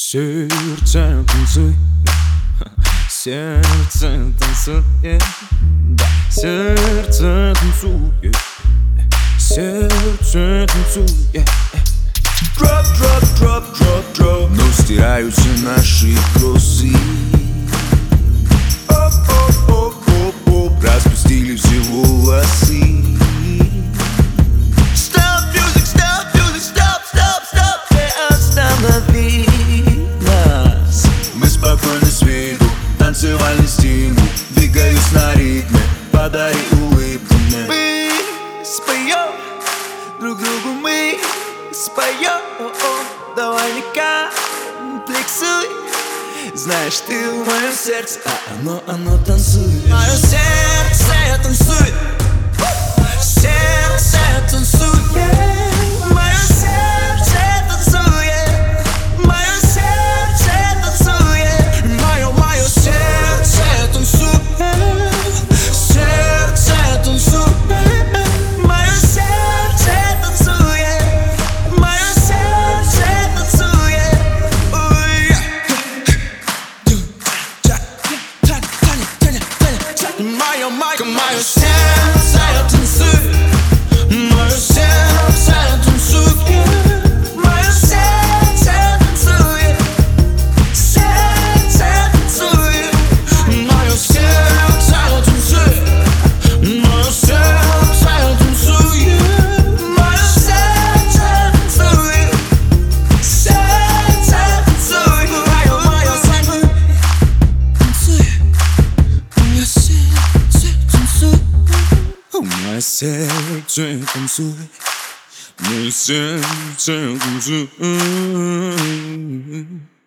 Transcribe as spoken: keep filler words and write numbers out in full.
Сердце танцуй, сердце танцует, да. Сердце танцует, сердце танцует. Drop, drop, drop, drop, drop. Но стираются наши грозы. Оп, оп, оп, оп, оп. Распустили все волосы. Stop music, stop music, stop, stop, stop. Не останови нас. Мы спокойно с виду, танцевальный стимул. Двигаюсь на ритме, подари улыбку мне. Мы споем друг другу, мы споем. Давай не комплексуй. Знаешь, ты в моем сердце, а оно, оно танцует. Мое сердце танцует. Сердце танцует. Мое сердце танцует. Мое сердце танцует. Мое, мое сердце танцует. Сердце танцует. Мое сердце танцует. Мое сердце танцует. Ой. Мое, мое, мое сердце танцует. Мое сердце танцует. Мое сердце танцует. Сердце танцует. Мое сердце танцует. Мое сердце танцует. Мое сердце танцует. Сердце танцует. Мое, мое сердце танцует. Мое сердце танцует. Мое сердце танцует, мое сердце танцует.